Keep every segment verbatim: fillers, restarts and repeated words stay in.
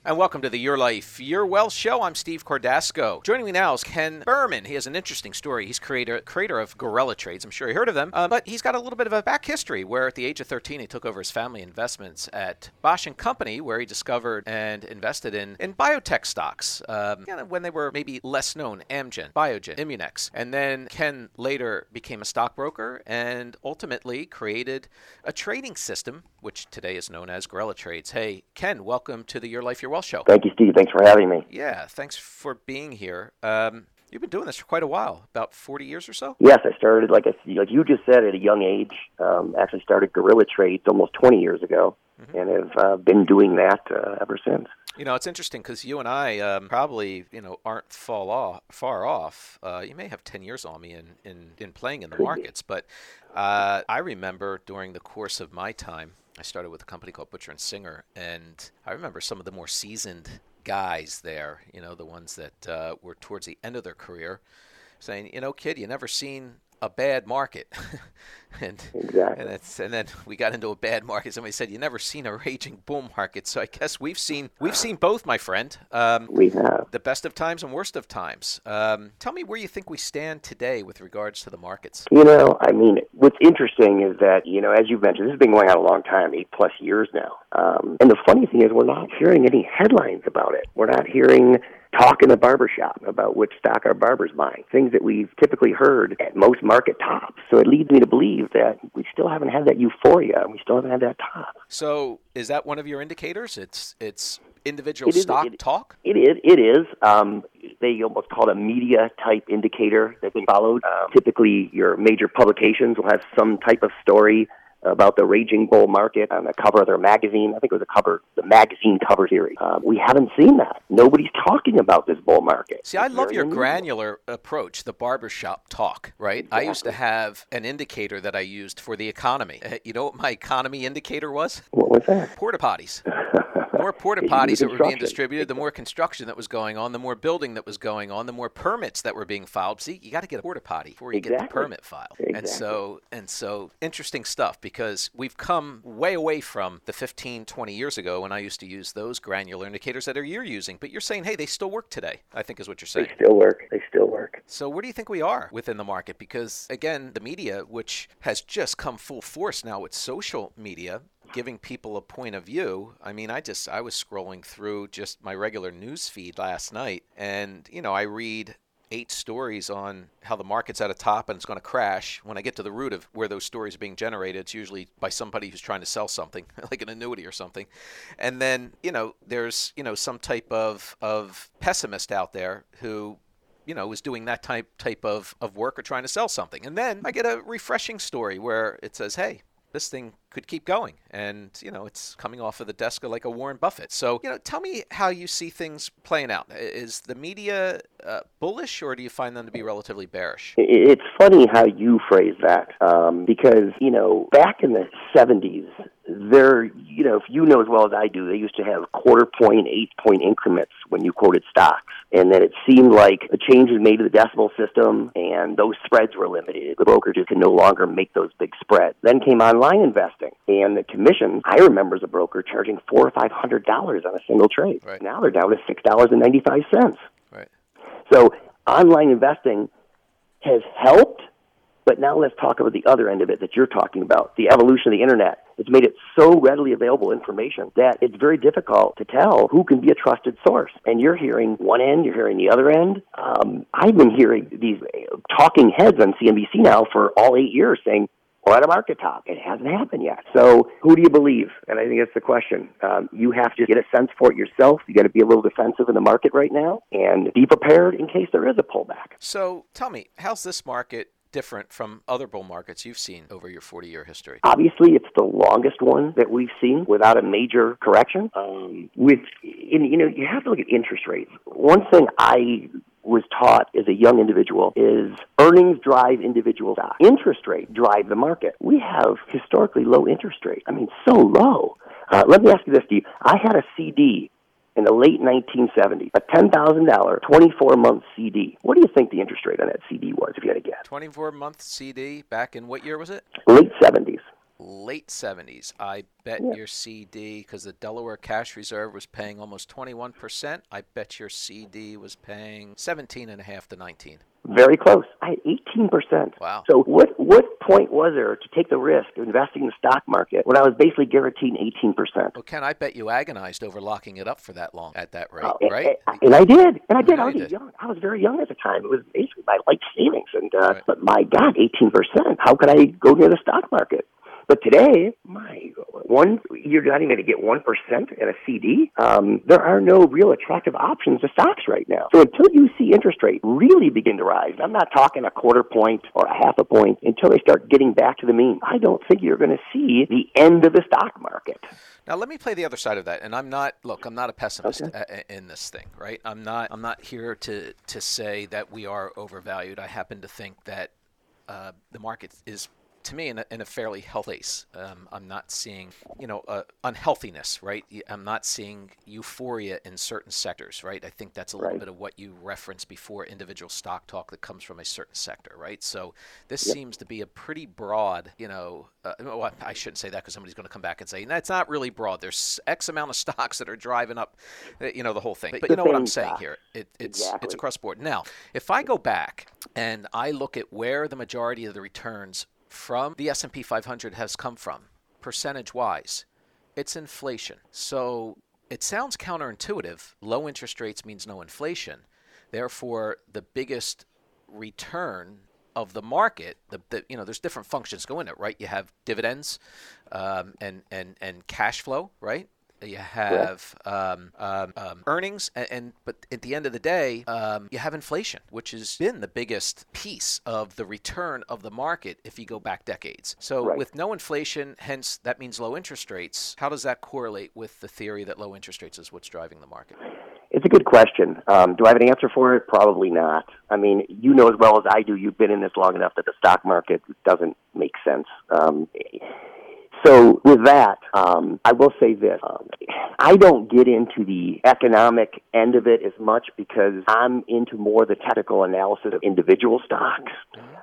And welcome to the Your Life, Your Wealth Show. I'm Steve Cordasco. Joining me now is Ken Berman. He has an interesting story. He's creator creator of Gorilla Trades. I'm sure you heard of them. Uh, but he's got a little bit of a back history where at the age of thirteen, he took over his family investments at Bosch and Company, where he discovered and invested in, in biotech stocks um, you know, when they were maybe less known, Amgen, Biogen, Immunex. And then Ken later became a stockbroker and ultimately created a trading system, which today is known as Gorilla Trades. Hey, Ken, welcome to the Your Life, Your Wealth Show. Thank you, Steve. Thanks for having me. Yeah, thanks for being here. Um, you've been doing this for quite a while, about forty years or so? Yes, I started, like I, like you just said, at a young age. Um, actually started Gorilla Trades almost twenty years ago, mm-hmm. and have uh, been doing that uh, ever since. You know, it's interesting because you and I um, probably, you know, aren't fall off, far off. Uh, you may have ten years on me in, in, in playing in the Could markets, be. but uh, I remember during the course of my time, I started with a company called Butcher and Singer, and I remember some of the more seasoned guys there, you know, the ones that uh, were towards the end of their career, saying, you know, kid, you never seen a bad market. and exactly. and, it's, and then we got into a bad market. Somebody said, you never seen a raging bull market. So I guess we've seen we've seen both, my friend. Um, we have. The best of times and worst of times. Um, tell me where you think we stand today with regards to the markets. You know, I mean, what's interesting is that, you know, as you've mentioned, this has been going on a long time, eight plus years now. Um, and the funny thing is we're not hearing any headlines about it. We're not hearing talk in the barbershop about which stock our barber's buying, things that we've typically heard at most market tops. So it leads me to believe that we still haven't had that euphoria, and we still haven't had that top. So is that one of your indicators? It's it's individual it is, stock it, talk? It is. It is. Um, they almost call it a media-type indicator that they followed. Um, typically, your major publications will have some type of story about the raging bull market on the cover of their magazine. I think it was a cover, the magazine cover series. Um, we haven't seen that. Nobody's talking about this bull market. See, I it's love your unusual. granular approach, the barbershop talk, right? Exactly. I used to have an indicator that I used for the economy. You know what my economy indicator was? What was that? Porta potties. The more porta potties that were being distributed, the more construction that was going on, the more building that was going on, the more permits that were being filed. See, you got to get a porta potty before you exactly. get the permit filed. Exactly. And so, and so, interesting stuff, because we've come way away from the fifteen, twenty years ago when I used to use those granular indicators that are you're using. But you're saying, hey, they still work today, I think is what you're saying. They still work. They still work. So where do you think we are within the market? Because, again, the media, which has just come full force now with social media, giving people a point of view. I mean, I just, I was scrolling through just my regular news feed last night, and, you know, I read eight stories on how the market's at a top and it's going to crash. When I get to the root of where those stories are being generated, it's usually by somebody who's trying to sell something, like an annuity or something. And then, you know, there's, you know, some type of, of pessimist out there who, you know, is doing that type type of, of work or trying to sell something. And then I get a refreshing story where it says, hey, this thing could keep going. And, you know, it's coming off of the desk of like a Warren Buffett. So, you know, tell me how you see things playing out. Is the media uh, bullish, or do you find them to be relatively bearish? It's funny how you phrase that, um, because, you know, back in the seventies, there, you know, if you know as well as I do, they used to have quarter point, eight point increments when you quoted stocks. And then it seemed like a change was made to the decimal system, and those spreads were limited. The brokerages could no longer make those big spreads. Then came online investing, and the commission, I remember as a broker charging four or five hundred dollars on a single trade. Right. Now they're down to six dollars and ninety five cents. Right. So online investing has helped. But now let's talk about the other end of it that you're talking about, the evolution of the Internet. It's made it so readily available information that it's very difficult to tell who can be a trusted source. And you're hearing one end, you're hearing the other end. Um, I've been hearing these talking heads on C N B C now for all eight years saying, we're at a market top. It hasn't happened yet. So who do you believe? And I think that's the question. Um, you have to get a sense for it yourself. You got to be a little defensive in the market right now and be prepared in case there is a pullback. So tell me, how's this market different from other bull markets you've seen over your forty-year history? Obviously, it's the longest one that we've seen without a major correction. Um, with, in, you know, you have to look at interest rates. One thing I was taught as a young individual is earnings drive individual stock. Interest rate drive the market. We have historically low interest rates. I mean, so low. Uh, let me ask you this, Steve. I had a C D in the late nineteen seventies, a ten thousand dollars, twenty-four month C D. What do you think the interest rate on that C D was, if you had to guess? twenty-four month C D back in what year was it? Late seventies. late seventies. I bet Yeah. your C D, because the Delaware Cash Reserve was paying almost twenty-one percent, I bet your C D was paying seventeen and a half to nineteen. Very close. I had eighteen percent. Wow. So what what point was there to take the risk of investing in the stock market when I was basically guaranteed eighteen percent? Well, Ken, I bet you agonized over locking it up for that long at that rate, Oh, right? And, and I did. And I did. Yeah, I was you did. young. I was very young at the time. It was basically my life savings. And uh, Right. But my God, eighteen percent. How could I go near the stock market? But today, my one, you're not even going to get one percent in a C D. Um, there are no real attractive options to stocks right now. So until you see interest rate really begin to rise, I'm not talking a quarter point or a half a point, until they start getting back to the mean, I don't think you're going to see the end of the stock market. Now let me play the other side of that, and I'm not. Look, I'm not a pessimist Okay. a- in this thing, right? I'm not. I'm not here to to say that we are overvalued. I happen to think that uh, the market is, to me, in a, in a fairly healthy place. Um, I'm not seeing, you know, uh, unhealthiness, right? I'm not seeing euphoria in certain sectors, right? I think that's a little Right. bit of what you referenced before, individual stock talk that comes from a certain sector, right? So this Yep. seems to be a pretty broad, you know, uh, well, I shouldn't say that because somebody's going to come back and say, that's not really broad. There's X amount of stocks that are driving up, uh, you know, the whole thing. But The you know what same I'm saying stocks. here? It, it's Exactly. it's across the board. Now, if I go back and I look at where the majority of the returns from the S and P five hundred has come from, percentage-wise, it's inflation. So it sounds counterintuitive. Low interest rates means no inflation. Therefore, the biggest return of the market, the, the you know, there's different functions go in it, right? You have dividends um, and, and, and cash flow, right? You have um, um, um, earnings, and, and but at the end of the day, um, you have inflation, which has been the biggest piece of the return of the market if you go back decades. So Right. with no inflation, hence that means low interest rates. How does that correlate with the theory that low interest rates is what's driving the market? It's a good question. Um, do I have an answer for it? Probably not. I mean, you know as well as I do, you've been in this long enough that the stock market doesn't make sense. Um, so with that, um, I will say this. Um, I don't get into the economic end of it as much because I'm into more the technical analysis of individual stocks.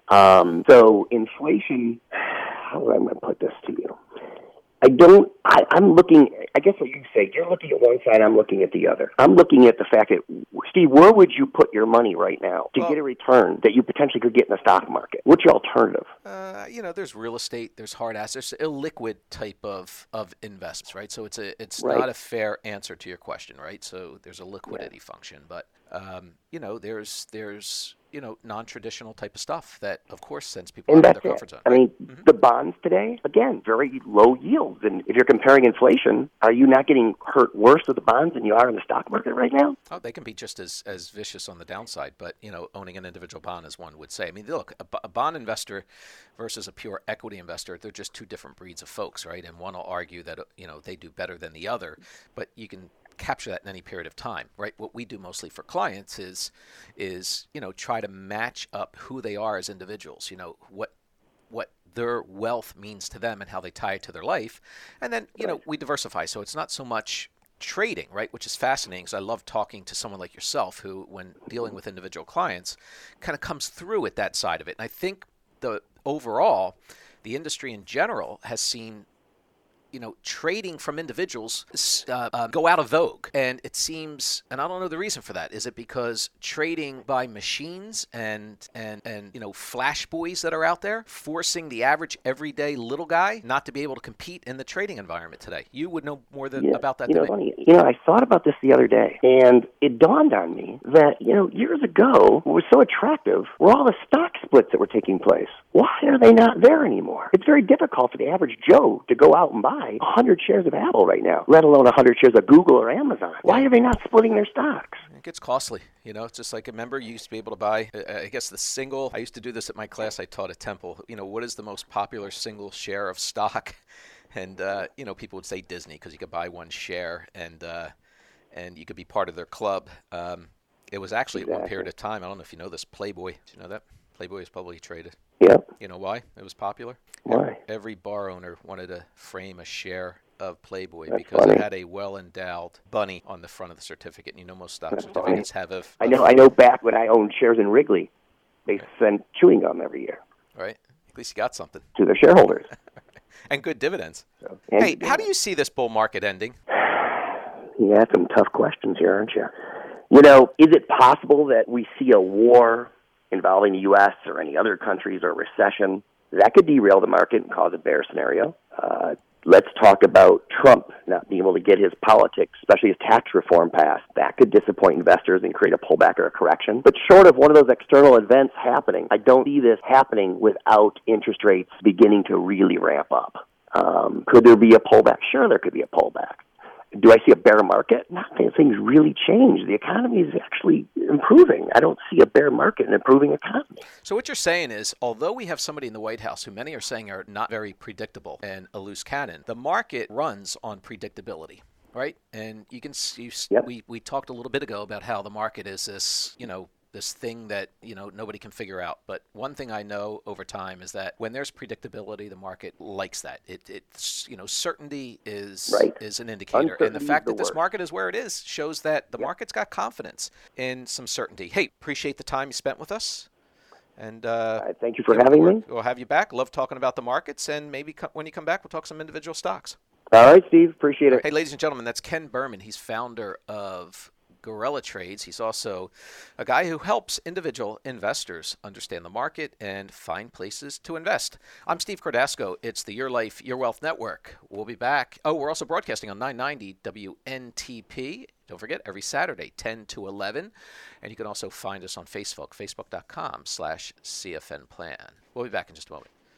Um, so inflation, how am I going to put this to you? I don't, I, I'm looking, I guess what you say, you're looking at one side, I'm looking at the other. I'm looking at the fact that, Steve, where would you put your money right now to Well, get a return that you potentially could get in the stock market? What's your alternative? Uh, you know, there's real estate, there's hard assets, there's illiquid type of, of investments, right? So it's a it's Right. not a fair answer to your question, right? So there's a liquidity function, but um, you know, there's there's you know non-traditional type of stuff that, of course, sends people And out of that's their it. comfort zone. I right? mean, Mhm. the bonds today, again, very low yields. And if you're comparing inflation, are you not getting hurt worse with the bonds than you are in the stock market right now? Oh, they can be just as, as vicious on the downside, but, you know, owning an individual bond, as one would say. I mean, look, a, b- a bond investor versus a pure equity investor, they're just two different breeds of folks, right? And one will argue that, you know, they do better than the other, but you can capture that in any period of time, right? What we do mostly for clients is, is, you know, try to match up who they are as individuals, you know, what, what their wealth means to them and how they tie it to their life. And then, you know, we diversify. So it's not so much trading, right, which is fascinating because I love talking to someone like yourself who, when dealing with individual clients, kind of comes through at that side of it. And I think the overall, the industry in general has seen, you know, trading from individuals uh, uh, go out of vogue. And it seems, and I don't know the reason for that. Is it because trading by machines and, and, and you know, flash boys that are out there forcing the average everyday little guy not to be able to compete in the trading environment today? You would know more than, Yeah, about that you than know, me. funny, you know, I thought about this the other day, and it dawned on me that, you know, years ago, what was so attractive were all the stock splits that were taking place. Why are they not there anymore? It's very difficult for the average Joe to go out and buy one hundred shares of Apple right now, let alone one hundred shares of Google or Amazon. Why are they not splitting their stocks? It gets costly. You know, it's just like, remember, you used to be able to buy, uh, I guess, the single, I used to do this at my class I taught at Temple. You know, what is the most popular single share of stock? And, uh, you know, people would say Disney because you could buy one share and uh, and you could be part of their club. Um, it was actually at one Exactly. period of time, I don't know if you know this, Playboy. Do you know that? Playboy is publicly traded. Yep. You know why it was popular? Why? Every, every bar owner wanted to frame a share of Playboy That's because funny. it had a well-endowed bunny on the front of the certificate. And you know most stock That's certificates have a, I know. I know. Back when I owned shares in Wrigley, they sent chewing gum every year right? At least you got something. to their shareholders. And good dividends. So, hey, how do you see this bull market ending? You ask some tough questions here, aren't you? You know, is it possible that we see a war involving the U S or any other countries or recession? That could derail the market and cause a bear scenario. Uh, let's talk about Trump not being able to get his politics, especially his tax reform passed. That could disappoint investors and create a pullback or a correction. But short of one of those external events happening, I don't see this happening without interest rates beginning to really ramp up. Um, could there be a pullback? Sure, there could be a pullback. Do I see a bear market? Nothing. Things really change. The economy is actually improving. I don't see a bear market in an improving economy. So what you're saying is, although we have somebody in the White House who many are saying are not very predictable and a loose cannon, the market runs on predictability, right? And you can see, Yep. we, we talked a little bit ago about how the market is this, you know, this thing that, you know, nobody can figure out. But one thing I know over time is that when there's predictability, the market likes that. It, it's, you know, certainty is Right. is an indicator. And the Uncertainty fact is the that this worst. market is where it is shows that the Yep. market's got confidence in some certainty. Hey, appreciate the time you spent with us. And uh, Uh, thank you for yeah, having we'll, me. We'll have you back. Love talking about the markets. And maybe co- when you come back, we'll talk some individual stocks. All right, Steve. Appreciate it. Hey, ladies and gentlemen, that's Ken Berman. He's founder of Gorilla Trades. He's also a guy who helps individual investors understand the market and find places to invest. I'm Steve Cordasco. It's the Your Life, Your Wealth Network. We'll be back. Oh, we're also broadcasting on nine ninety W N T P. Don't forget, every Saturday, ten to eleven. And you can also find us on Facebook, facebook.com slash CFN Plan. We'll be back in just a moment.